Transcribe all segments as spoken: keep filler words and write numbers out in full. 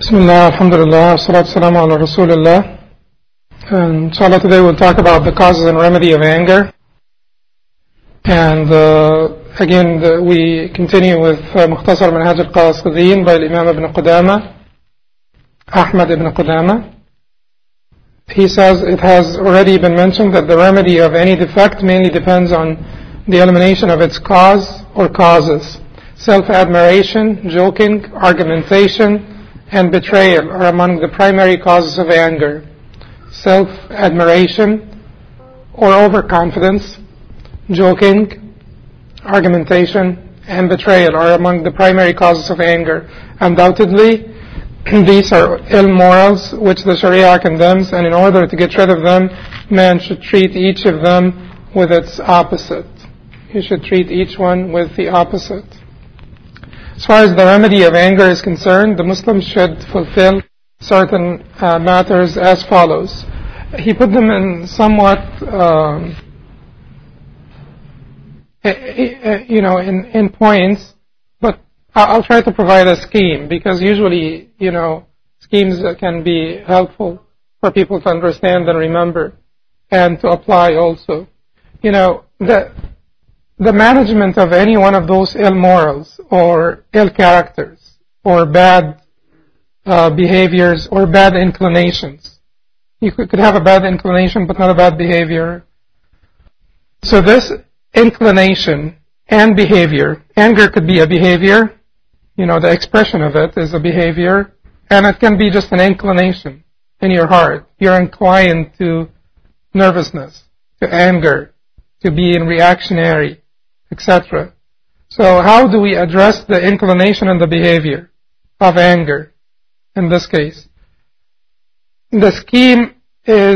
Bismillah, alhamdulillah, salatu salamu ala rasulillah. And inshallah today we'll talk about the causes and remedy of anger. And uh, again the, we continue with uh, Mukhtasar Manhaj al-Qasidin by Imam Ibn Qudama, Ahmad Ibn Qudama. He says it has already been mentioned that the remedy of any defect mainly depends on the elimination of its cause or causes. Self-admiration, joking, argumentation, and betrayal are among the primary causes of anger. Self-admiration or overconfidence, joking, argumentation, and betrayal are among the primary causes of anger. Undoubtedly, these are ill morals which the Sharia condemns, and in order to get rid of them, man should treat each of them with its opposite. He should treat each one with the opposite. As far as the remedy of anger is concerned, the Muslim should fulfill certain uh, matters as follows. He put them in somewhat, um, you know, in, in points, but I'll try to provide a scheme because usually, you know, schemes can be helpful for people to understand and remember and to apply also. You know, the The management of any one of those ill morals or ill characters or bad uh, behaviors or bad inclinations. You could, could have a bad inclination but not a bad behavior. So this inclination and behavior, anger could be a behavior, you know, the expression of it is a behavior, and it can be just an inclination in your heart. You're inclined to nervousness, to anger, to be in reactionary, et cetera. So how do we address the inclination and the behavior of anger in this case? The scheme is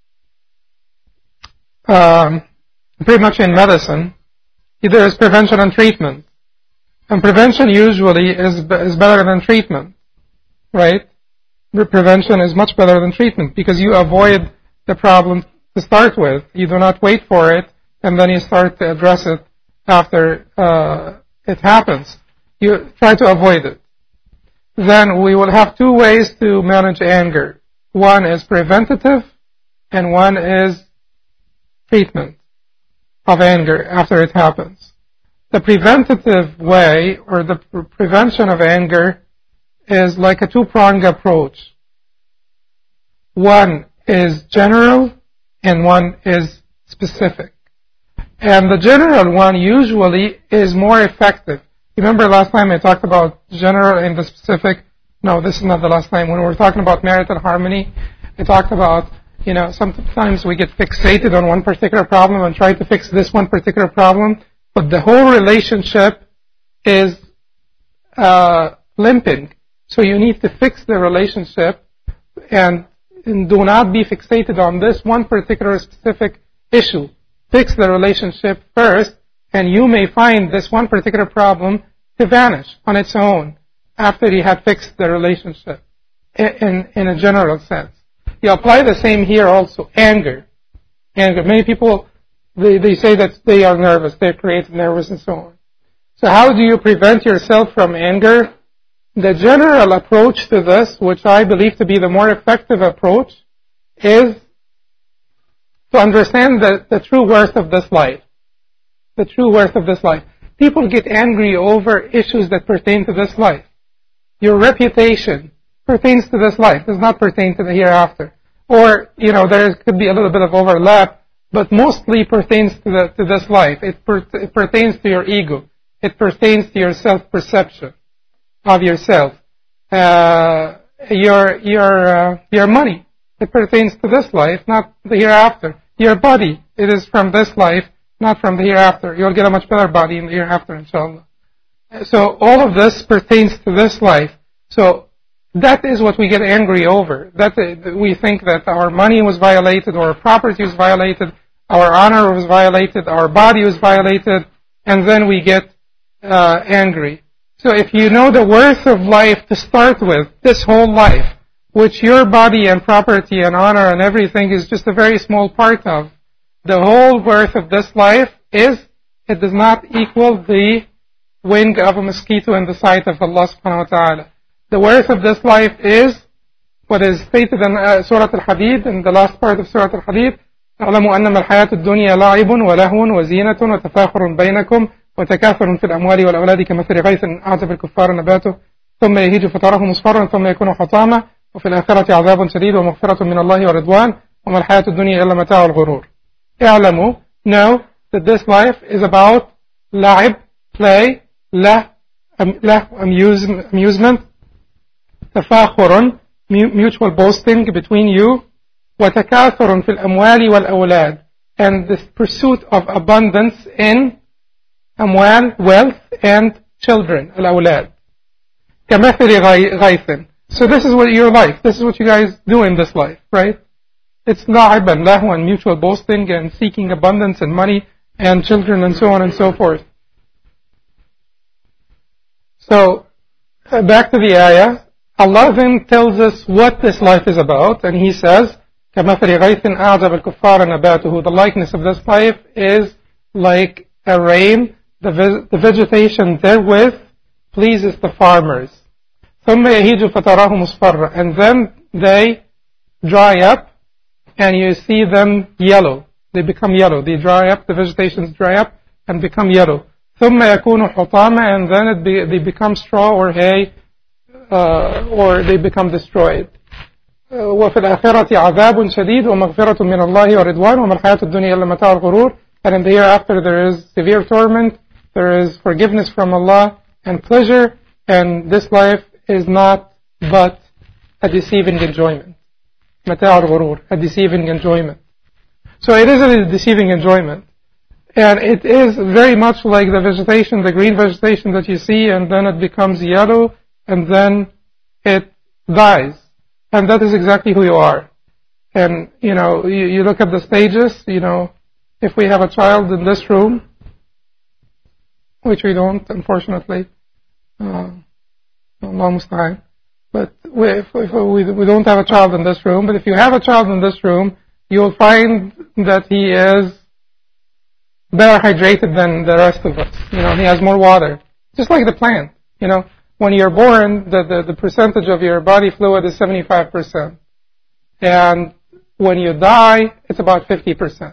um, pretty much in medicine. There is prevention and treatment. And prevention usually is, is better than treatment, right? Prevention is much better than treatment because you avoid the problem to start with. You do not wait for it and then you start to address it after uh, it happens. You try to avoid it. Then we will have two ways to manage anger. One is preventative and one is treatment of anger after it happens. The preventative way or the pre- prevention of anger is like a two-pronged approach. One is general and one is specific. And the general one usually is more effective. Remember last time I talked about general and the specific? No, this is not the last time. When we were talking about marital harmony, I talked about, you know, sometimes we get fixated on one particular problem and try to fix this one particular problem, but the whole relationship is uh, limping. So you need to fix the relationship and, and do not be fixated on this one particular specific issue. Fix the relationship first, and you may find this one particular problem to vanish on its own after you have fixed the relationship in, in, in a general sense. You apply the same here also. Anger. Anger. Many people, they, they say that they are nervous, they're created nervous and so on. So how do you prevent yourself from anger? The general approach to this, which I believe to be the more effective approach, is to understand the, the true worth of this life. The true worth of this life. People get angry over issues that pertain to this life. Your reputation pertains to this life, does not pertain to the hereafter. Or, you know, there could be a little bit of overlap, but mostly pertains to, the, to this life. It, per, it pertains to your ego. It pertains to your self-perception of yourself. Uh, your, your, uh, your money. It pertains to this life, not the hereafter. Your body, it is from this life, not from the hereafter. You'll get a much better body in the hereafter, inshallah. So all of this pertains to this life. So that is what we get angry over. That we think that our money was violated, or our property was violated, our honor was violated, our body was violated, and then we get uh, angry. So if you know the worth of life to start with, this whole life, which your body and property and honor and everything is just a very small part of. The whole worth of this life is, it does not equal the wing of a mosquito in the sight of Allah subhanahu wa ta'ala. The worth of this life is what is stated in uh, Surah Al-Hadid, in the last part of Surah Al-Hadid. اعلموا أنما الحياة الدنيا لعب ولهو وزينة وتفاخر بينكم وتكاثر في الأموال والأولاد كمثل غيث أعجب الكفار نباته ثم يهيج فتراه مصفرا ثم يكون حطاما وفي الآخرة عذاب شديد ومغفرة من الله ورضوان وما الحياة الدنيا إلا متاع الغرور. اعلموا, know that this life is about لعب, play, له, له amusement, تفاخر, mutual boasting between you, وتكاثر في الأموال والأولاد, and the pursuit of abundance in أموال, wealth, and children, الأولاد. كمثل غيث. So this is what your life, this is what you guys do in this life, right? It's la'ib and lahu and mutual boasting and seeking abundance and money and children and so on and so forth. So, uh, back to the ayah, Allah then tells us what this life is about, and He says, كَمَثَلِ غَيْثٍ أَعْجَبَ الْكُفَّارَ نَبَاتُهُ. The likeness of this life is like a rain, the, ve- the vegetation therewith pleases the farmers. ثُمَّ يَهِيجُ فَتَرَاهُ مُصْفَرًّا. And then they dry up, and you see them yellow. They become yellow. They dry up, the vegetations dry up and become yellow. ثُمَّ يَكُونُ حُطَامًا. And then it be, they become straw or hay, uh, or they become destroyed. وفي الآخرة عذاب شديد ومغفرة من الله ورضوان وما الحياة الدنيا إلا متاع الغرور. And in the hereafter there is severe torment, there is forgiveness from Allah and pleasure, and this life is not but a deceiving enjoyment. متاع الغرور, a deceiving enjoyment. So it is a deceiving enjoyment. And it is very much like the vegetation, the green vegetation that you see, and then it becomes yellow, and then it dies. And that is exactly who you are. And, you know, you, you look at the stages, you know, if we have a child in this room, which we don't, unfortunately, uh, Allah musta'an, but we, if, if we, we don't have a child in this room, but if you have a child in this room, you'll find that he is better hydrated than the rest of us. You know, he has more water. Just like the plant, you know. When you're born, the, the, the percentage of your body fluid is seventy-five percent. And when you die, it's about fifty percent.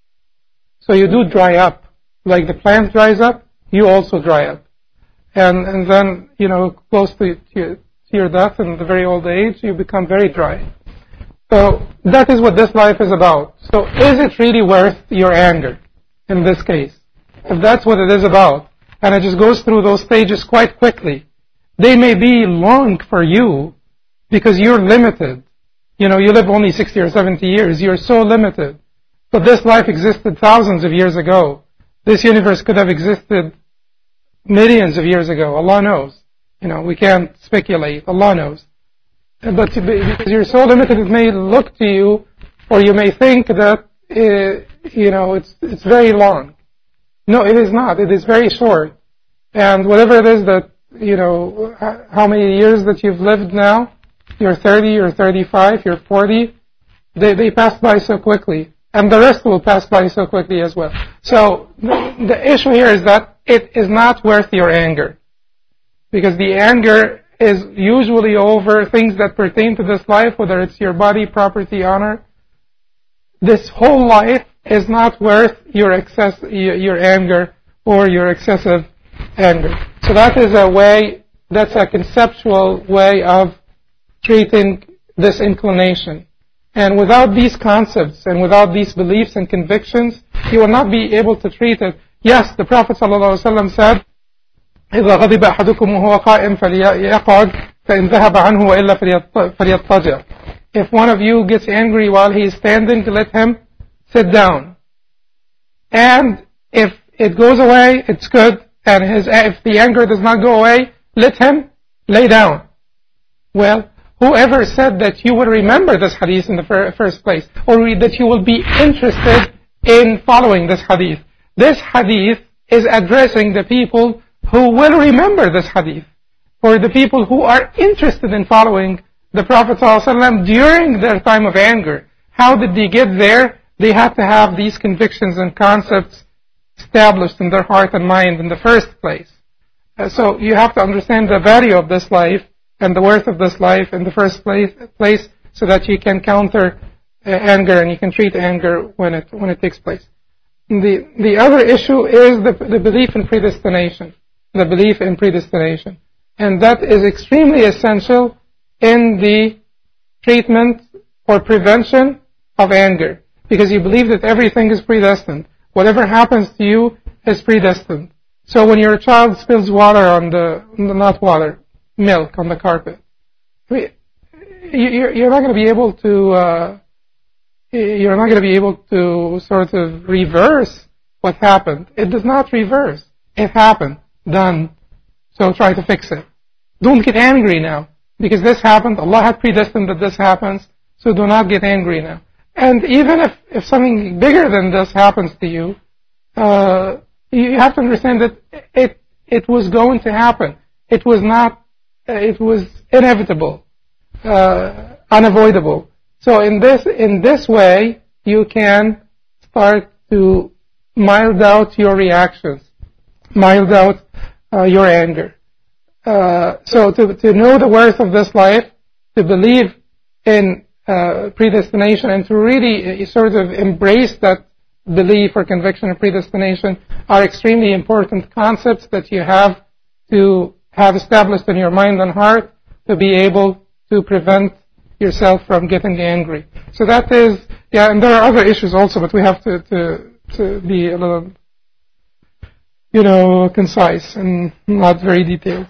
So you do dry up. Like the plant dries up, you also dry up. And, and then, you know, close to, to, your, to your death in the very old age, you become very dry. So that is what this life is about. So is it really worth your anger in this case? If that's what it is about, and it just goes through those stages quite quickly, they may be long for you because you're limited. You know, you live only sixty or seventy years. You're so limited. But this life existed thousands of years ago. This universe could have existed millions of years ago. Allah knows. You know, we can't speculate. Allah knows. But because you're so limited, it may look to you, or you may think that, uh, you know, it's it's very long. No, it is not. It is very short. And whatever it is that, you know, how many years that you've lived now, you're thirty, you're thirty-five, you're forty, they, they pass by so quickly. And the rest will pass by so quickly as well. So the, the issue here is that it is not worth your anger. Because the anger is usually over things that pertain to this life, whether it's your body, property, honor. This whole life is not worth your excess, your, your anger or your excessive anger. So that is a way, that's a conceptual way of treating this inclination. And without these concepts and without these beliefs and convictions, you will not be able to treat it. Yes, the Prophet ﷺ said, إِذَا غَضِبَ أَحَدُكُمْ وَهُوَ قَائِمٌ فَلْيَقْعُدْ فَإِنْ ذَهَبَ عَنْهُ وَإِلَّا فَلْيَضْطَجِعْ. If one of you gets angry while he is standing, let him sit down. And if it goes away, it's good. And his, if the anger does not go away, let him lay down. Well, whoever said that you will remember this hadith in the fir- first place, or that you will be interested in following this hadith? This hadith is addressing the people who will remember this hadith, or the people who are interested in following the Prophet ﷺ during their time of anger. How did they get there? They had to have these convictions and concepts established in their heart and mind in the first place. Uh, so you have to understand the value of this life and the worth of this life in the first place, place so that you can counter uh, anger and you can treat anger when it when it takes place. The the other issue is the the belief in predestination, the belief in predestination, and that is extremely essential in the treatment or prevention of anger, because you believe that everything is predestined. Whatever happens to you is predestined. So when your child spills water on the, not water, milk on the carpet, I mean, you're not going to be able to, uh, you're not going to be able to sort of reverse what happened. It does not reverse. It happened. Done. So try to fix it. Don't get angry now, because this happened. Allah had predestined that this happens, so do not get angry now. And even if, if something bigger than this happens to you, uh, you have to understand that it it was going to happen. It was not. It was inevitable, uh, unavoidable. So in this in this way, you can start to mild out your reactions, mild out uh, your anger. Uh, so to to know the worth of this life, to believe in uh, predestination, and to really uh, sort of embrace that belief or conviction of predestination are extremely important concepts that you have to have established in your mind and heart to be able to prevent yourself from getting angry. So that is, yeah, and there are other issues also, but we have to, to, to be a little, you know, concise and not very detailed.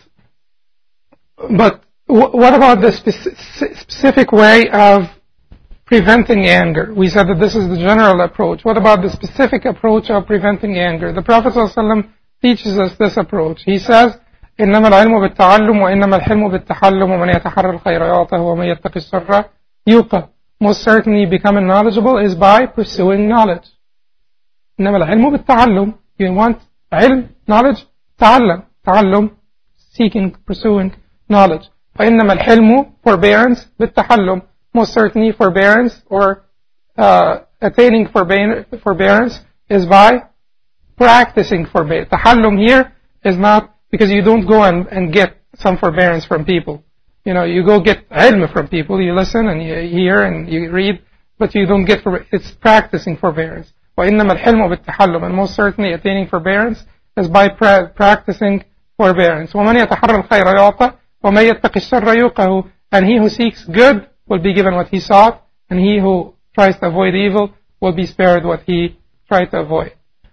But w- what about the speci- specific way of preventing anger? We said that this is the general approach. What about the specific approach of preventing anger? The Prophet ﷺ teaches us this approach. He says, إنما العلم بالتعلم وإنما الحلم بالتحلم ومن يتحرى الخير يعطه ومن يتقي الشر يوقى. Most certainly becoming knowledgeable is by pursuing knowledge. إنما العلم بالتعلم. You want علم, knowledge, تعلم. تعلم, seeking, pursuing knowledge. وإنما الحلم, forbearance, بالتحلم. Most certainly forbearance or uh, attaining forbearance is by practicing forbearance. Tahallum here is not because you don't go and, and get some forbearance from people. You know, you go get ilm from people, you listen and you hear and you read, but you don't get forbearance. It's practicing forbearance. وَإِنَّمَا الْحِلْمُ بِالتَّحَلُّمْ. And most certainly attaining forbearance is by pra- practicing forbearance. وَمَنْ يَتَحَرَّ الْخَيْرَ يُعْطَى وَمَنْ يَتَّقِ الشَّرَّ يُوقَهُ. And he who seeks good will be given what he sought, and he who tries to avoid evil will be spared what he tried to avoid.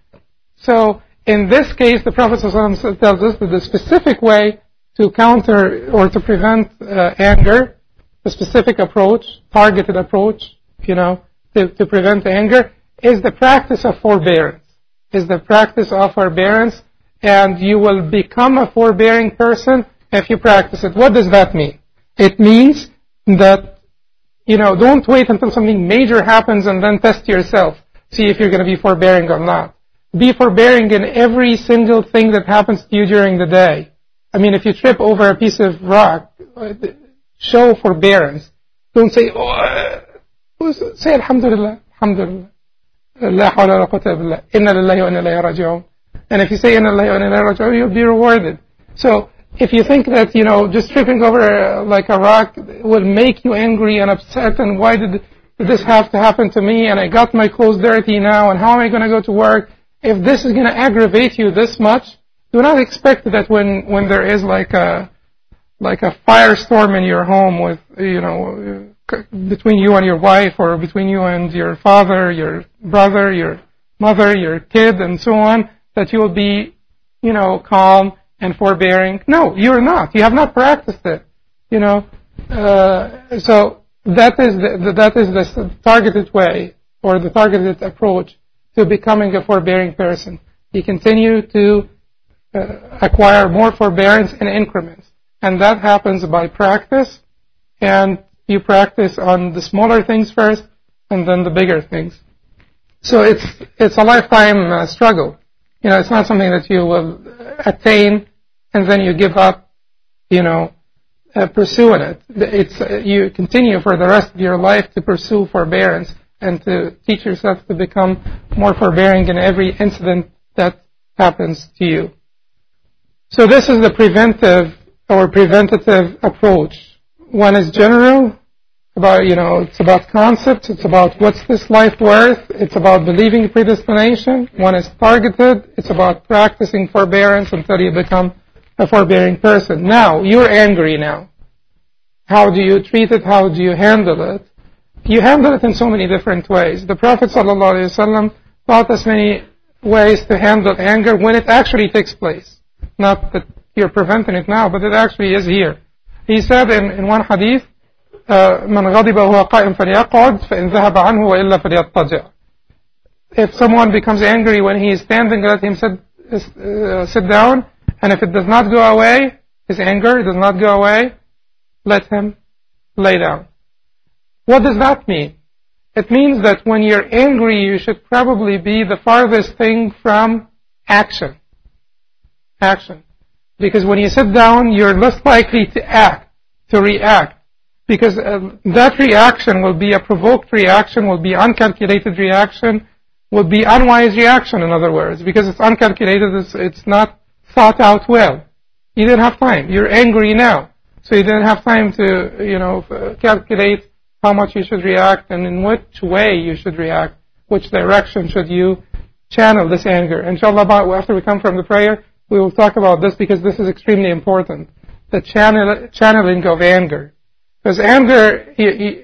So, in this case, the Prophet ﷺ tells us that the specific way to counter or to prevent uh, anger, the specific approach, targeted approach, you know, to, to prevent anger, is the practice of forbearance. Is the practice of forbearance, and you will become a forbearing person if you practice it. What does that mean? It means that, you know, don't wait until something major happens and then test yourself. See if you're going to be forbearing or not. Be forbearing in every single thing that happens to you during the day. I mean, if you trip over a piece of rock, show forbearance. Don't say, oh, say Alhamdulillah, Alhamdulillah. La hawla wa la quwwata illa billah. Inna lillahi wa inna ilayhi raji'un. And if you say Inna lillahi wa inna ilayhi raji'un, you'll be rewarded. So, if you think that, you know, just tripping over uh, like a rock will make you angry and upset, and why did, did this have to happen to me, and I got my clothes dirty now, and how am I going to go to work? If this is going to aggravate you this much, do not expect that when, when there is like a, like a firestorm in your home with, you know, between you and your wife, or between you and your father, your brother, your mother, your kid, and so on, that you will be, you know, calm and forbearing. No, you're not. You have not practiced it. You know, uh, so that is the, that is the targeted way or the targeted approach to becoming a forbearing person. You continue to uh, acquire more forbearance in increments, and that happens by practice. And you practice on the smaller things first, and then the bigger things. So it's it's a lifetime uh, struggle. You know, it's not something that you will attain and then you give up, you know, uh, pursuing it. It's, uh, you continue for the rest of your life to pursue forbearance and to teach yourself to become more forbearing in every incident that happens to you. So this is the preventive or preventative approach. One is general, about, you know, it's about concepts, it's about what's this life worth, it's about believing predestination. One is targeted, it's about practicing forbearance until you become a forbearing person. Now, you're angry now. How do you treat it? How do you handle it? You handle it in so many different ways. The Prophet ﷺ taught us many ways to handle anger when it actually takes place. Not that you're preventing it now, but it actually is here. He said in, in one hadith, من غضب وهو قائم فليقعد فإن ذهب عنه وإلا فليضطجع. If someone becomes angry when he is standing, let him sit, uh, sit down, and if it does not go away, his anger does not go away, let him lay down. What does that mean? It means that when you're angry, you should probably be the farthest thing from action. Action. Because when you sit down, you're less likely to act, to react. Because uh, that reaction will be a provoked reaction, will be uncalculated reaction, will be unwise reaction, in other words. Because it's uncalculated, it's, it's not thought out well. You didn't have time. You're angry now. So you didn't have time to, you know, calculate how much you should react and in which way you should react. Which direction should you channel this anger. Inshallah, after we come from the prayer, we will talk about this because this is extremely important. The channel, channeling of anger. Because anger,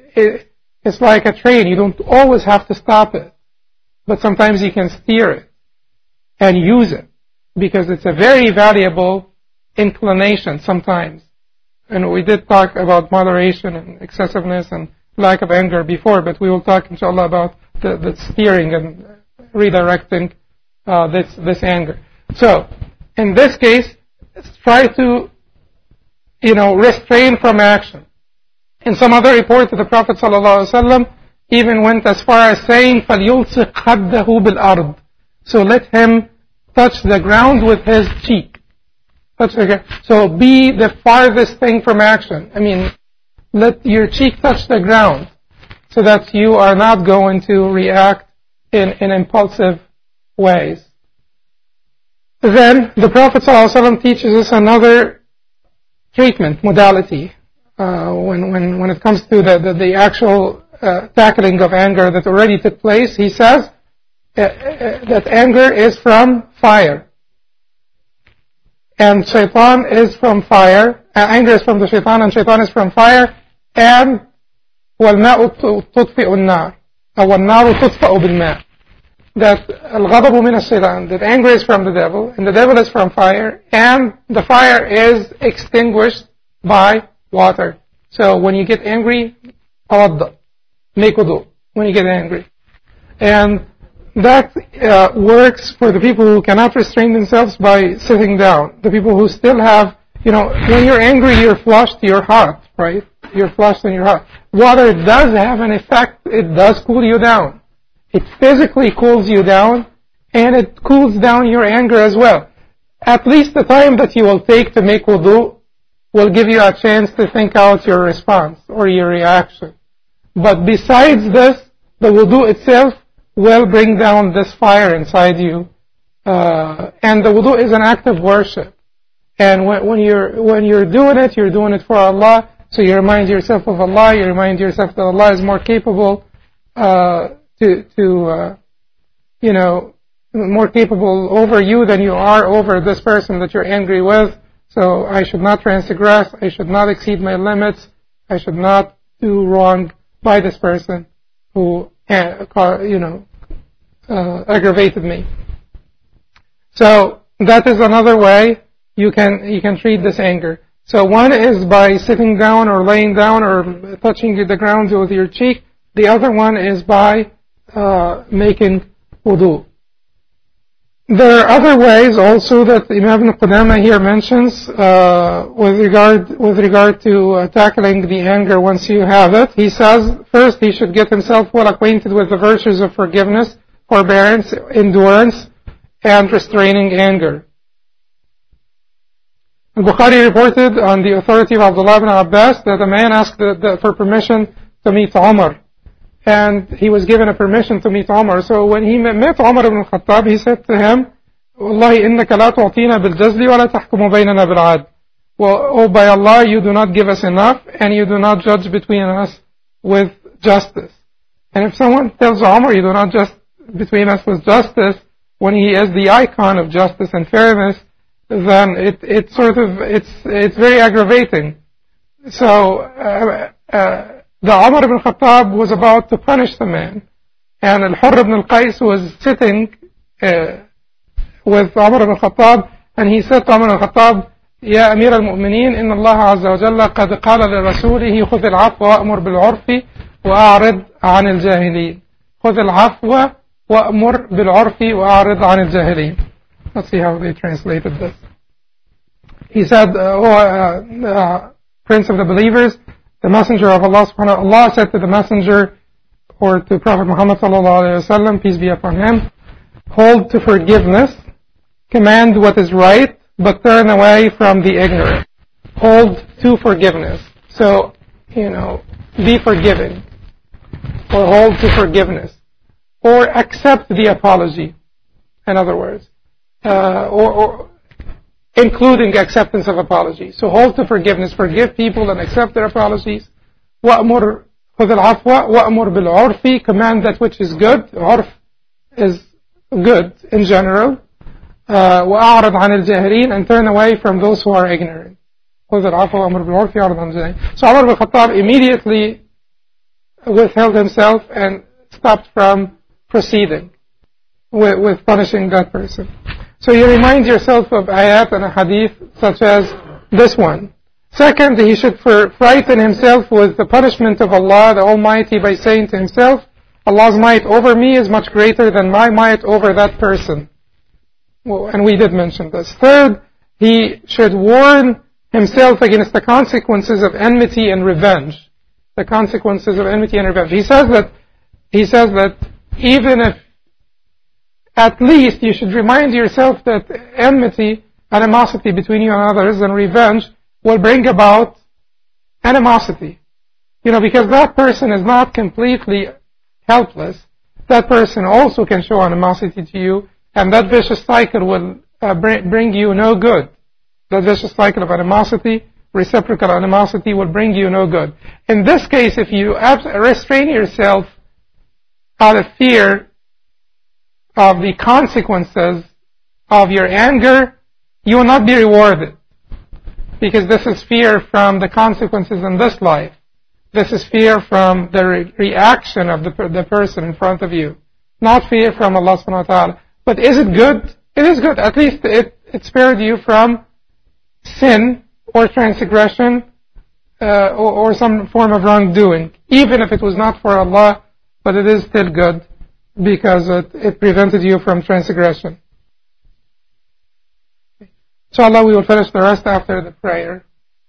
it's like a train. You don't always have to stop it. But sometimes you can steer it and use it. Because it's a very valuable inclination sometimes. And we did talk about moderation and excessiveness and lack of anger before, but we will talk, inshallah, about the, the steering and redirecting uh, this, this anger. So, in this case, try to, you know, restrain from action. In some other report, the Prophet ﷺ even went as far as saying, فَلْيُلْصِقْ خَدَّهُ بِالْأَرْضِ. So let him touch the ground with his cheek. Touch the ground. So be the farthest thing from action. I mean, let your cheek touch the ground so that you are not going to react in, in impulsive ways. Then the Prophet ﷺ teaches us another treatment modality uh, when, when, when it comes to the, the, the actual uh, tackling of anger that already took place. He says uh, uh, that anger is from fire. And shaitan is from fire. Uh, anger is from the shaitan and shaitan is from fire. And وَالْمَاءُ تُطْفِئُ النَّارِ أو النَّارُ تُطْفَأُ بِالْمَاءِ. That الغضب من الشيطان, that anger is from the devil, and the devil is from fire, and the fire is extinguished by water. So when you get angry, tawadda, make wudu when you get angry. And that uh, works for the people who cannot restrain themselves by sitting down. The people who still have, you know, when you're angry, you're flushed, you're hot, right? You're flushed and you're hot. Water does have an effect, it does cool you down. It physically cools you down, and it cools down your anger as well. At least the time that you will take to make wudu will give you a chance to think out your response or your reaction. But besides this, the wudu itself will bring down this fire inside you. Uh, and the wudu is an act of worship. And when, when you're when you're doing it, you're doing it for Allah. So you remind yourself of Allah. You remind yourself that Allah is more capable uh, to, to uh, you know, more capable over you than you are over this person that you're angry with. So I should not transgress. I should not exceed my limits. I should not do wrong by this person who, you know, uh, aggravated me. So that is another way you can you can treat this anger. So one is by sitting down or laying down or touching the ground with your cheek. The other one is by uh, making wudu. There are other ways also that Imam Ibn Qudama here mentions uh, with regard with regard to uh, tackling the anger once you have it. He says first he should get himself well acquainted with the virtues of forgiveness, forbearance, endurance, and restraining anger. Bukhari reported on the authority of Abdullah ibn Abbas that a man asked the, the, for permission to meet Umar. And he was given a permission to meet Umar. So when he met Umar ibn Khattab, he said to him, Wallahi innaka la tu'tina bil jazli wa la tahkumu baynana bil 'adl. well, oh, by Allah, you do not give us enough, and you do not judge between us with justice. And if someone tells Umar, you do not judge between us with justice, when he is the icon of justice and fairness, then it, it sort of, it's, it's very aggravating. So, uh, uh, the Umar ibn Khattab was about to punish the man, and Al-Hurr ibn al-Qais was sitting uh, with Umar ibn Khattab, and he said to Umar ibn Khattab, يا أمير المؤمنين إن الله عز وجل قد قال لرسوله خذ العفو وأمر بالعرف وأعرض عن الجاهلين. خذ العفو وأمر بالعرف وأعرض عن الجاهلين. Let's see how they translated this. He said, uh, oh, uh, uh, Prince of the believers, the messenger of Allah subhanahu wa ta'ala said to the messenger, or to Prophet Muhammad sallallahu alayhi wa sallam, peace be upon him, hold to forgiveness, command what is right, but turn away from the ignorant. Hold to forgiveness. So, you know, be forgiving. Or hold to forgiveness. Or accept the apology, in other words. Uh, or, or including acceptance of apology. So hold to forgiveness. Forgive people and accept their apologies. وَأْمُرْ خُذِ الْعَفْوَ وَأْمُرْ بِالْعُرْفِ. Command that which is good. Urf is good in general. Uh, وَأَعْرِضْ عَنِ الْجَاهِلِينَ, and turn away from those who are ignorant. خُذِ الْعَفْوَ وَأْمُرْ بِالْعُرْفِ وَأَعْرِضْ عَنِ الْجَاهِلِينَ. So Umar ibn Khattab immediately withheld himself and stopped from proceeding with, with punishing that person. So you remind yourself of ayat and a hadith such as this one. Second, he should frighten himself with the punishment of Allah the Almighty by saying to himself, Allah's might over me is much greater than my might over that person. Well, and we did mention this. Third, he should warn himself against the consequences of enmity and revenge. The consequences of enmity and revenge. He says that, he says that even if, at least you should remind yourself that enmity, animosity between you and others, and revenge will bring about animosity. You know, because that person is not completely helpless. That person also can show animosity to you, and that vicious cycle will uh, bring, bring you no good. That vicious cycle of animosity, reciprocal animosity, will bring you no good. In this case, if you restrain yourself out of fear of the consequences of your anger, you will not be rewarded. Because this is fear from the consequences in this life. This is fear from the re- reaction of the, the person in front of you. Not fear from Allah subhanahu wa ta'ala. But is it good? It is good. At least it, it spared you from sin or transgression uh, or, or some form of wrongdoing. Even if it was not for Allah, but it is still good because it, it prevented you from transgression. Inshallah, we will finish the rest after the prayer.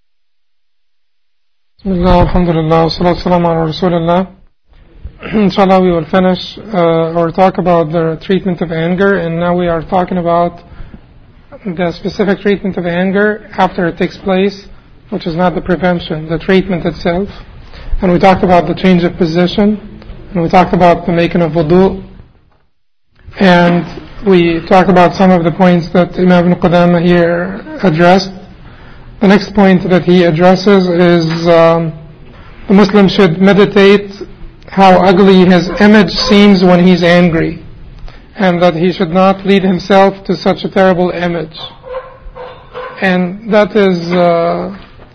Bismillah, alhamdulillah, salatu salam ala rasulillah. Inshallah, we will finish uh, or talk about the treatment of anger, and now we are talking about the specific treatment of anger after it takes place, which is not the prevention, the treatment itself. And we talked about the change of position, and we talked about the making of wudu, and we talked about some of the points that Imam Ibn Qudama here addressed. The next point that he addresses is um, the Muslim should meditate how ugly his image seems when he's angry, and that he should not lead himself to such a terrible image. And that is uh,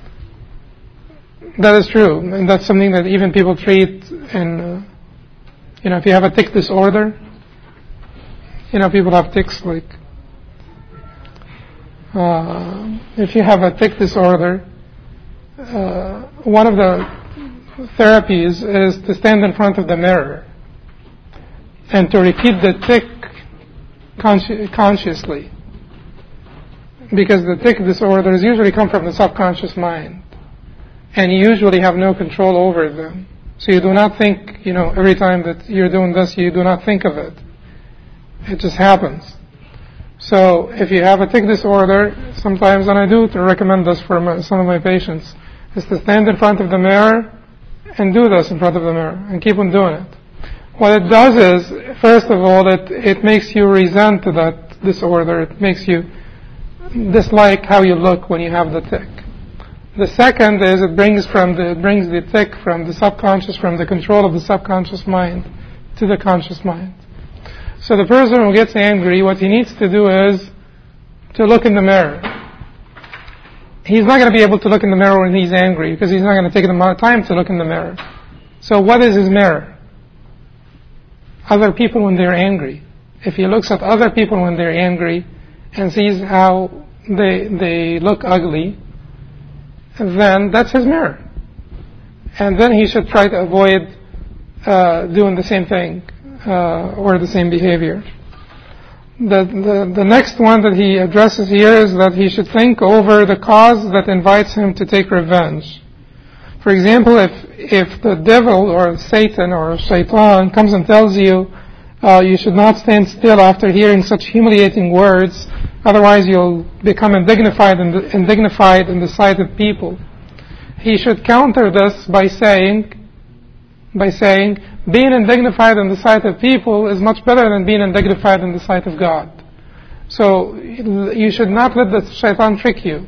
that is true, and that's something that even people treat in, uh, you know, if you have a tic disorder, you know, people have tics like, uh, if you have a tic disorder, uh, one of the therapies is to stand in front of the mirror and to repeat the tic consci- consciously, because the tic disorders usually come from the subconscious mind, and you usually have no control over them. So you do not think, you know, every time that you're doing this, you do not think of it. It just happens. So if you have a tic disorder, sometimes, and I do to recommend this for my, some of my patients, is to stand in front of the mirror and do this in front of the mirror and keep on doing it. What it does is, first of all, it, it makes you resent that disorder. It makes you dislike how you look when you have the tic. The second is it brings from the it brings the tick from the subconscious, from the control of the subconscious mind to the conscious mind. So the person who gets angry, what he needs to do is to look in the mirror. He's not going to be able to look in the mirror when he's angry because he's not going to take the amount of time to look in the mirror. So what is his mirror? Other people when they're angry. If he looks at other people when they're angry and sees how they they look ugly, then that's his mirror. And then he should try to avoid uh, doing the same thing uh, or the same behavior. The, the the next one that he addresses here is that he should think over the cause that invites him to take revenge. For example, if if the devil or Satan or Shaitan comes and tells you uh, you should not stand still after hearing such humiliating words, otherwise you'll become indignified in the, indignified in the sight of people. He should counter this by saying, by saying, being indignified in the sight of people is much better than being indignified in the sight of God. So you should not let the Shaitan trick you.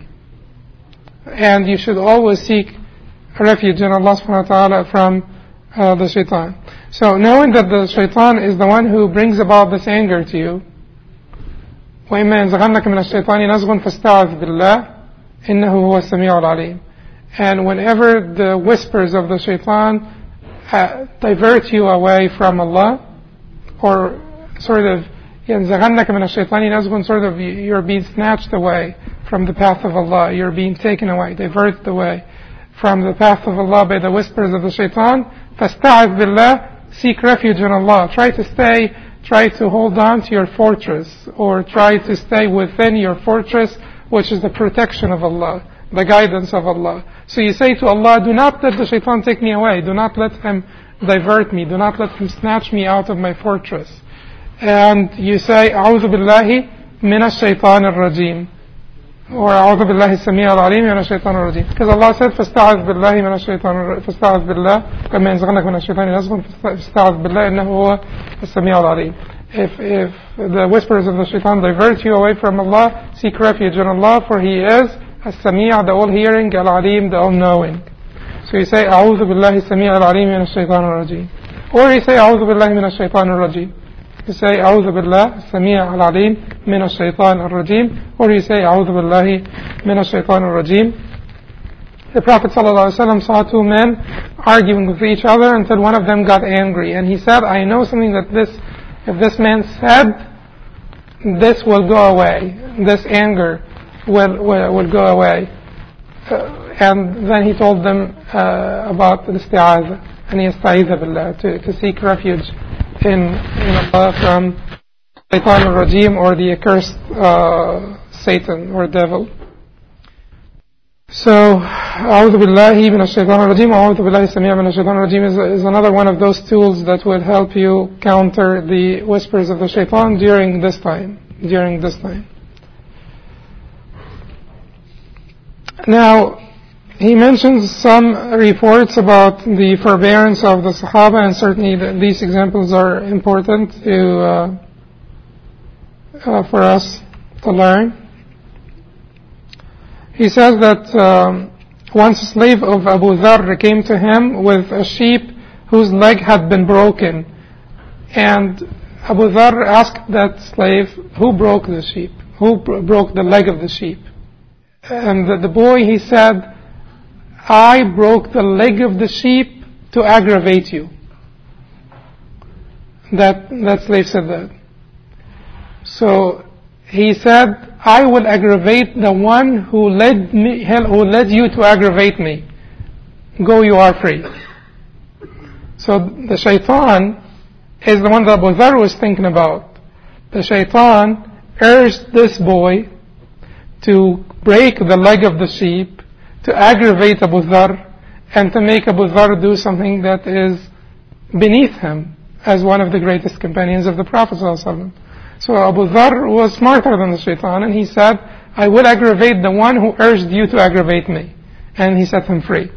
And you should always seek refuge in Allah subhanahu wa ta'ala from uh, the Shaitan. So knowing that the Shaitan is the one who brings about this anger to you, وَإِمَّا يَنزَغَنَّكَ مِنَ الشَّيْطَانِ نَزْغٌ فَاسْتَعِذْ بِاللَّهِ إِنَّهُ هُوَ السَّمِيعُ الْعَلِيمُ. And whenever the whispers of the Shaitan uh, divert you away from Allah, or sort of يَنزَغَنَّكَ مِنَ الشَّيْطَانِ نَزْغٌ, sort of you're being snatched away from the path of Allah, you're being taken away, diverted away from the path of Allah by the whispers of the Shaitan, فَاسْتَعِذْ بِاللَّهِ, seek refuge in Allah. Try to stay, try to hold on to your fortress, or try to stay within your fortress, which is the protection of Allah, the guidance of Allah. So you say to Allah, do not let the Shaitan take me away, do not let him divert me, do not let him snatch me out of my fortress. And you say, أعوذ بالله من الشيطان الرجيم, or أعوذ بالله السميع العليم من الشيطان الرجيم. Because Allah said, فاستعذ بالله من الشيطان فاستعذ بالله كما ينزغنك من الشيطان نزغ فاستعذ بالله إنه هو السميع العليم. If if the whispers of the Shaitan divert you away from Allah, seek refuge in Allah, for He is السميع, the all-hearing, العليم, the all-knowing. So you say أعوذ بالله السميع العليم من الشيطان الرجيم, or you say أعوذ بالله من الشيطان الرجيم. You say أعوذ بالله السميع العليم من الشيطان الرجيم, or you say أعوذ بالله من الشيطان الرجيم. The Prophet ﷺ saw two men arguing with each other until one of them got angry, and he said, I know something that this, if this man said, this will go away, this anger will will, will go away. Uh, and then he told them uh, about the isti'adha, and yasta'idha billah, to, to seek refuge in, in Allah from Shaitan al-Rajim, or the accursed uh, Satan or devil. So, أعوذ بالله من الشيطان الرجيم, أعوذ بالله السميع من الشيطان الرجيم is, is another one of those tools that will help you counter the whispers of the Shaitan during this time. During this time. Now, he mentions some reports about the forbearance of the Sahaba, and certainly the, these examples are important to uh, uh, for us to learn. He says that um, once a slave of Abu Dharr came to him with a sheep whose leg had been broken, and Abu Dharr asked that slave, who broke the sheep? Who bro- broke the leg of the sheep? And the, the boy, he said, I broke the leg of the sheep to aggravate you. That that slave said that. So he said, I will aggravate the one who led me, who led you to aggravate me. Go, you are free. So the Shaitan is the one that Abu Dharr was thinking about. The Shaitan urged this boy to break the leg of the sheep, to aggravate Abu Dharr, and to make Abu Dharr do something that is beneath him as one of the greatest companions of the Prophet ﷺ. So Abu Dharr was smarter than the Shaitan, and he said, I will aggravate the one who urged you to aggravate me. And he set him free.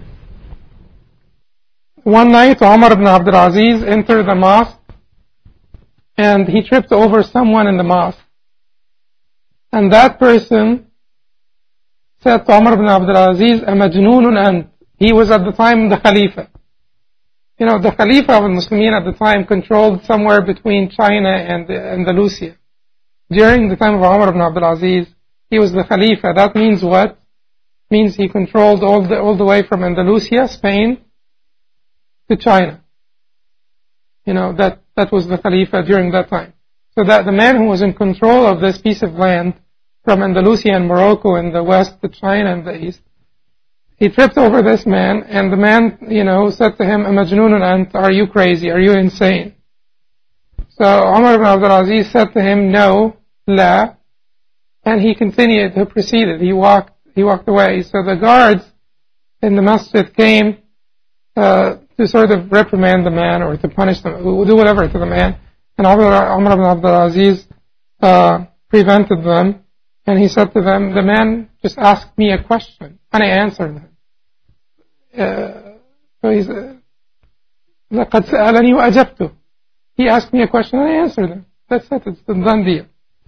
One night, Umar ibn Abdul Aziz entered the mosque, and he tripped over someone in the mosque. And that person said to Umar ibn Abdul Aziz, "Amajnunun ant." He was at the time the Khalifa. You know, the Khalifa of the Muslimin at the time controlled somewhere between China and Andalusia. During the time of Umar ibn Abdul Aziz, he was the Khalifa. That means what? Means he controlled all the all the way from Andalusia, Spain, to China. You know, that, that was the Khalifa during that time. So that the man who was in control of this piece of land, from Andalusia and Morocco in the west to China in the east, he tripped over this man, and the man, you know, said to him, "Amajnunun ant, are you crazy? Are you insane?" So Umar ibn Abdul Aziz said to him, "No, la," and he continued, he proceeded, he walked, he walked away. So the guards in the masjid came uh, to sort of reprimand the man or to punish them, do whatever to the man. And Umar ibn Abdul Aziz uh, prevented them, and he said to them, "The man just asked me a question, and I answered him." Uh, so he said, لَقَدْ سَأَلَنِي وَأَجَبْتُ. He asked me a question, and I answered him. That's it, it's the done deal.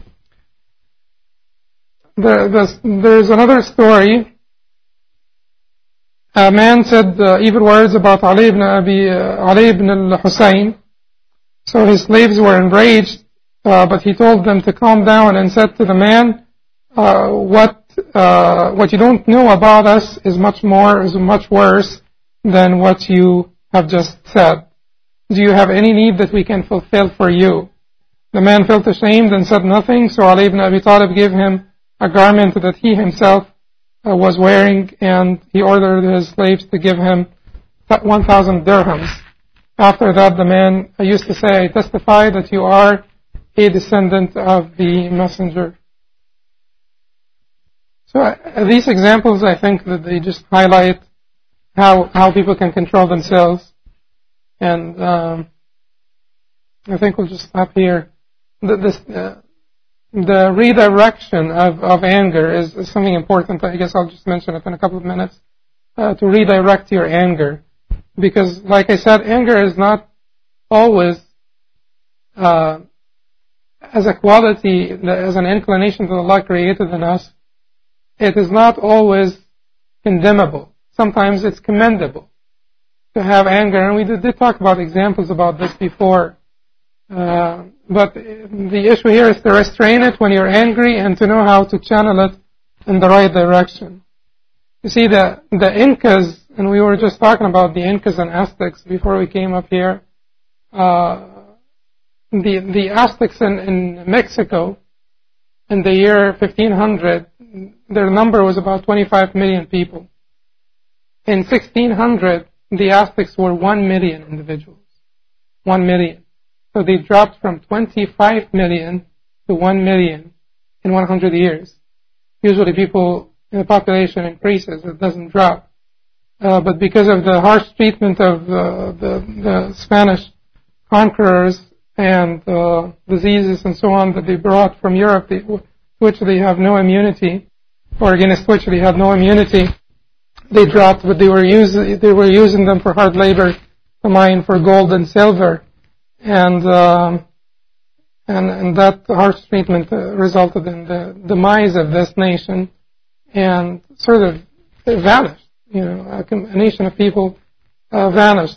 There, there's another story. A man said uh, evil words about Ali ibn Abi, uh, Ali ibn al-Husayn. So his slaves were enraged, uh, but he told them to calm down and said to the man, uh, what uh, what you don't know about us is much more, is much worse than what you have just said. Do you have any need that we can fulfill for you? The man felt ashamed and said nothing, so Ali ibn Abi Talib gave him a garment that he himself uh, was wearing, and he ordered his slaves to give him one thousand dirhams. After that, the man used to say, "I testify that you are a descendant of the messenger." So uh, these examples, I think that they just highlight how how people can control themselves. And um, I think we'll just stop here. The, this, uh, the redirection of, of anger is, is something important. I guess I'll just mention it in a couple of minutes. Uh, to redirect your anger. Because, like I said, anger is not always uh, as a quality, as an inclination that Allah created in us. It is not always condemnable. Sometimes it's commendable to have anger. And we did, did talk about examples about this before. Uh, but the issue here is to restrain it when you're angry and to know how to channel it in the right direction. You see, the, the Incas, and we were just talking about the Incas and Aztecs before we came up here. Uh, the the Aztecs in, in Mexico, in the year fifteen hundred, their number was about twenty-five million people. In sixteen hundred, the Aztecs were one million individuals. One million. So they dropped from twenty-five million to one million in one hundred years. Usually people, the population increases, it doesn't drop. Uh, but because of the harsh treatment of uh, the, the Spanish conquerors and uh, diseases and so on that they brought from Europe, they, which they have no immunity, or against which they have no immunity, they dropped. But they were using they were using them for hard labor to mine for gold and silver, and um, and and that harsh treatment uh, resulted in the demise of this nation, and sort of vanished. You know, a, a nation of people uh, vanished.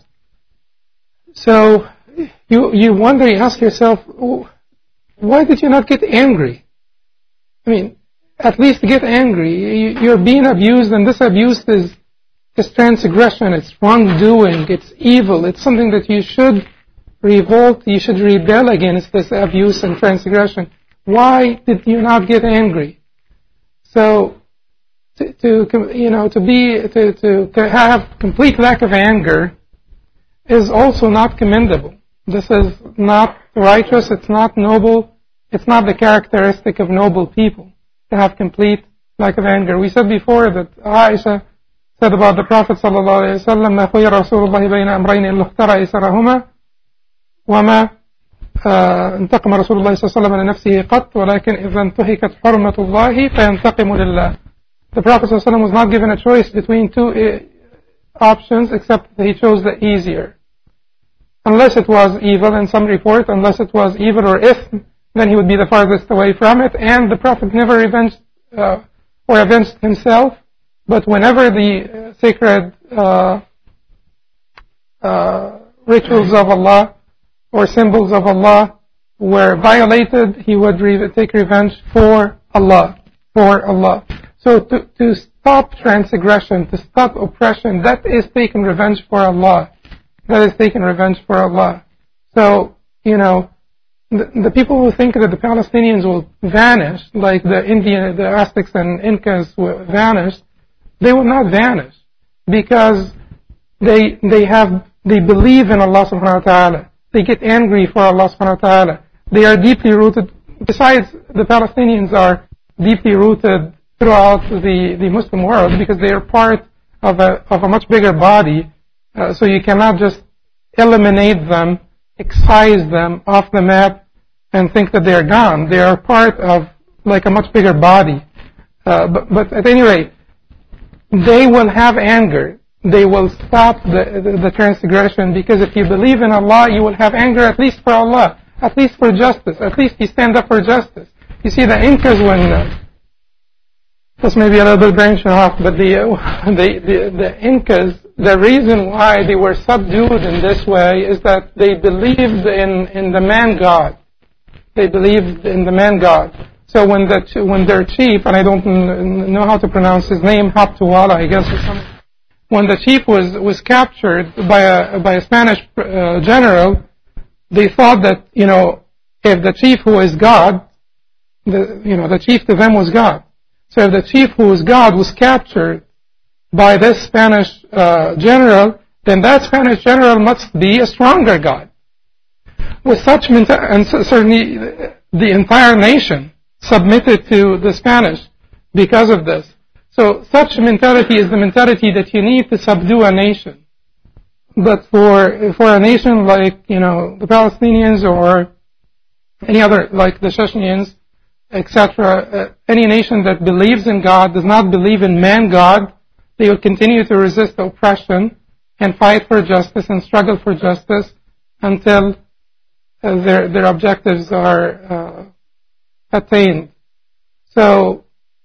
So you you wonder, you ask yourself, why did you not get angry? I mean, at least get angry. You're being abused, and this abuse is is transgression. It's wrongdoing. It's evil. It's something that you should revolt. You should rebel against this abuse and transgression. Why did you not get angry? So. To, to you know to be to, to to have complete lack of anger is also not commendable. This is not righteous. It's not noble. It's not the characteristic of noble people to have complete lack of anger. We said before that Aisha said about the Prophet sallallahu alaihi wasallam, "Ma khayra Rasulullah bayna amrayn illa ikhtara aysarahuma, wa ma intaqama Rasulullah sallallahu alaihi wasallam li nafsihi qat, walakin idha intuhikat hurmatullahi fayantaqimu lillah." The Prophet ﷺ was not given a choice between two uh, options, except that he chose the easier. Unless it was evil, in some report, unless it was evil or ithm, then he would be the farthest away from it. And the Prophet never revenged uh, or avenged himself, but whenever the uh, sacred uh, uh, rituals of Allah or symbols of Allah were violated, he would re- take revenge for Allah, for Allah. So to, to stop transgression, to stop oppression, that is taking revenge for Allah. That is taking revenge for Allah. So, you know, the, the people who think that the Palestinians will vanish, like the Indian, the Aztecs and Incas will vanish, they will not vanish because they they have they believe in Allah subhanahu wa ta'ala. They get angry for Allah subhanahu wa ta'ala. They are deeply rooted. Besides, the Palestinians are deeply rooted throughout the, the Muslim world because they are part of a of a much bigger body. Uh, so you cannot just eliminate them, excise them off the map, and think that they are gone. They are part of like a much bigger body. Uh, but, but at any rate, they will have anger. They will stop the, the, the transgression because if you believe in Allah, you will have anger at least for Allah, at least for justice. At least you stand up for justice. You see, the Incas when uh, this may be a little bit branching off, but the, uh, the the the Incas, the reason why they were subdued in this way is that they believed in in the man God. They believed in the man God. So when the when their chief, and I don't know how to pronounce his name, Haptuwala, I guess, or something. When the chief was was captured by a by a Spanish uh, general, they thought that, you know, if the chief who is God, the you know the chief to them was God. So if the chief who is God was captured by this Spanish uh, general, then that Spanish general must be a stronger God. With such menta- and certainly the entire nation submitted to the Spanish because of this. So such mentality is the mentality that you need to subdue a nation. But for for a nation like, you know, the Palestinians or any other, like the Chechens, et cetera, uh, any nation that believes in God, does not believe in man God, they will continue to resist oppression and fight for justice and struggle for justice until uh, their their objectives are uh, attained. So,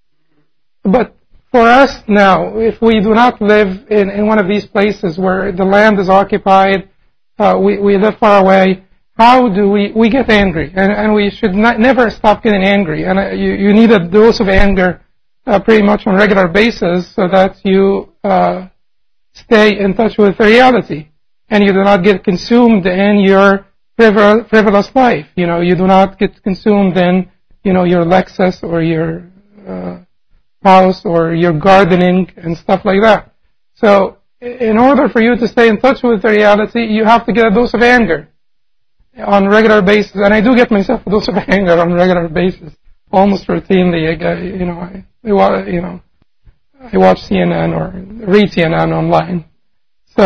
but for us now, if we do not live in, in one of these places where the land is occupied, uh, we, we live far away, how do we, we get angry? And, and we should not, never stop getting angry. And uh, you, you need a dose of anger uh, pretty much on a regular basis so that you uh, stay in touch with the reality. And you do not get consumed in your frivol- frivolous life. You know, you do not get consumed in, you know, your Lexus or your uh, house or your gardening and stuff like that. So in order for you to stay in touch with the reality, you have to get a dose of anger on a regular basis. And I do get myself a dose of anger on a regular basis, almost routinely. I get, you know, I, I you know, I watch C N N or read C N N online. So,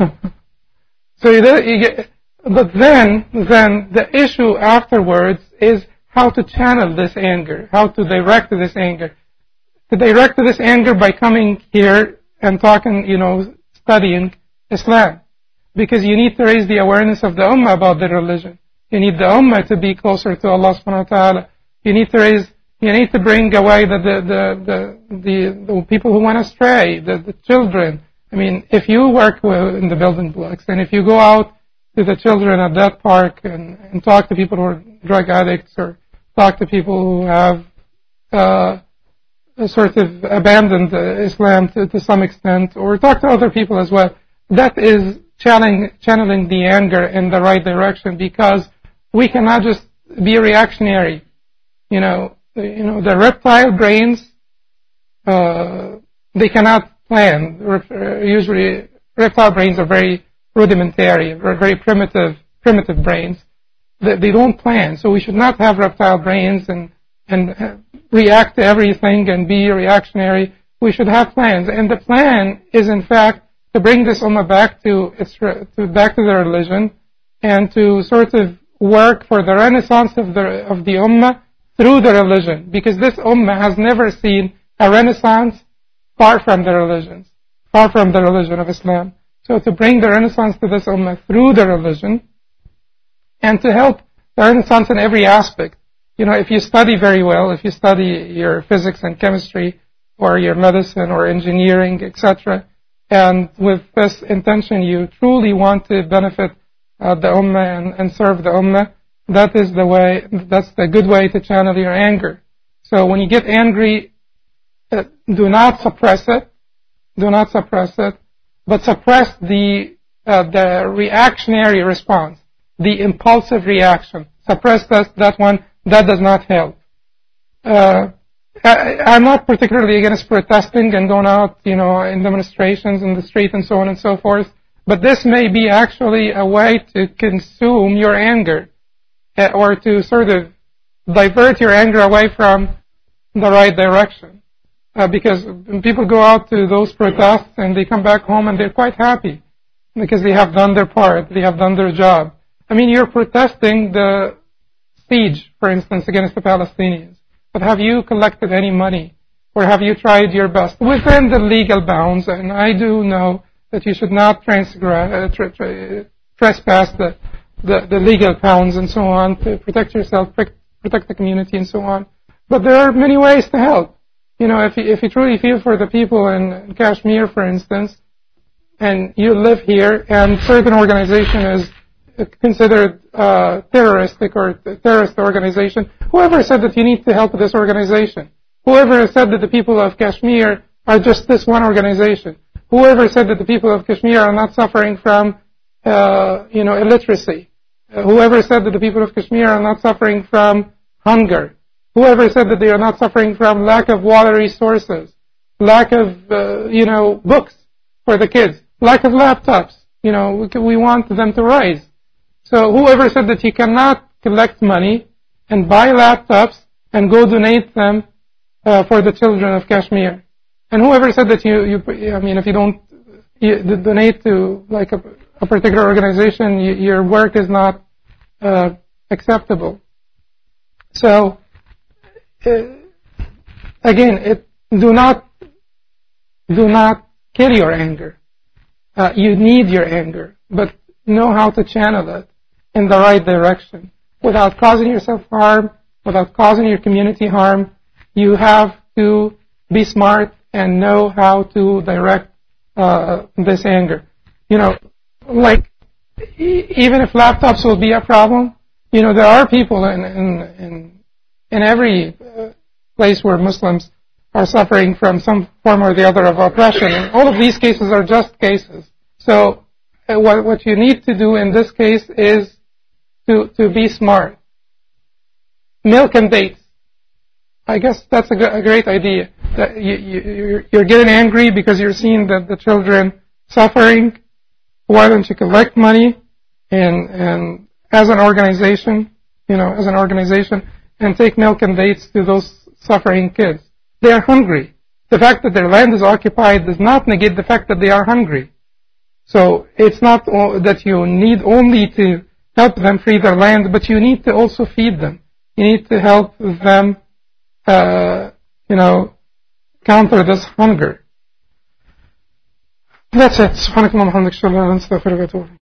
so you, you get, but then, then the issue afterwards is how to channel this anger, how to direct this anger. To direct this anger by coming here and talking, you know, studying Islam. Because you need to raise the awareness of the Ummah about the religion. You need the Ummah to be closer to Allah subhanahu wa ta'ala. You need to raise, you need to bring away the, the, the, the, the, the people who went astray, the, the children. I mean, if you work in the building blocks and if you go out to the children at that park and, and talk to people who are drug addicts or talk to people who have, uh, sort of abandoned uh, Islam to, to some extent, or talk to other people as well. That is channeling, channeling the anger in the right direction, because we cannot just be reactionary. You know, you know, the reptile brains, uh, they cannot plan. Usually, reptile brains are very rudimentary, very primitive, primitive brains. They, they don't plan. So we should not have reptile brains and and react to everything and be reactionary. We should have plans, and the plan is, in fact, to bring this ummah back to its to back to the religion, and to sort of work for the renaissance of the of the ummah through the religion, because this ummah has never seen a renaissance far from the religions, far from the religion of Islam. So to bring the renaissance to this ummah through the religion, and to help the renaissance in every aspect. You know, if you study very well, if you study your physics and chemistry, or your medicine or engineering, et cetera. And with this intention, you truly want to benefit uh, the ummah and, and serve the ummah. That is the way. That's the good way to channel your anger. So when you get angry, uh, do not suppress it. Do not suppress it, but suppress the uh, the reactionary response, the impulsive reaction. Suppress that that one. That does not help. Uh, I, I'm not particularly against protesting and going out, you know, in demonstrations in the street and so on and so forth. But this may be actually a way to consume your anger, uh, or to sort of divert your anger away from the right direction. Uh, because people go out to those protests and they come back home and they're quite happy because they have done their part, they have done their job. I mean, you're protesting the siege, for instance, against the Palestinians. But have you collected any money? Or have you tried your best within the legal bounds? And I do know that you should not transgress, uh, tra- tra- trespass the, the, the legal bounds and so on to protect yourself, protect the community and so on. But there are many ways to help. You know, if you, if you truly feel for the people in Kashmir, for instance, and you live here, and certain organization is considered uh, terroristic or terrorist organization, whoever said that you need to help this organization? Whoever said that the people of Kashmir are just this one organization? Whoever said that the people of Kashmir are not suffering from, uh, you know, illiteracy? Uh, whoever said that the people of Kashmir are not suffering from hunger? Whoever said that they are not suffering from lack of water resources, lack of, uh, you know, books for the kids, lack of laptops? You know, we, we want them to rise. So whoever said that you cannot collect money and buy laptops and go donate them uh, for the children of Kashmir? And whoever said that you, you I mean, if you don't you donate to like a, a particular organization, you, your work is not uh, acceptable. So, Uh, again, it, do not do not kill your anger. Uh, you need your anger, but know how to channel it in the right direction without causing yourself harm, without causing your community harm. You have to be smart and know how to direct uh, this anger. You know, like e- even if laptops will be a problem, you know, there are people in in, in in every uh, place where Muslims are suffering from some form or the other of oppression. And all of these cases are just cases. So uh, what, what you need to do in this case is to, to be smart. Milk and dates. I guess that's a, g- a great idea. That you, you, you're, you're getting angry because you're seeing that the children suffering. Why don't you collect money and, and as an organization, you know, as an organization, and take milk and dates to those suffering kids? They are hungry. The fact that their land is occupied does not negate the fact that they are hungry. So it's not that you need only to help them free their land, but you need to also feed them. You need to help them, uh, you know, counter this hunger. That's it.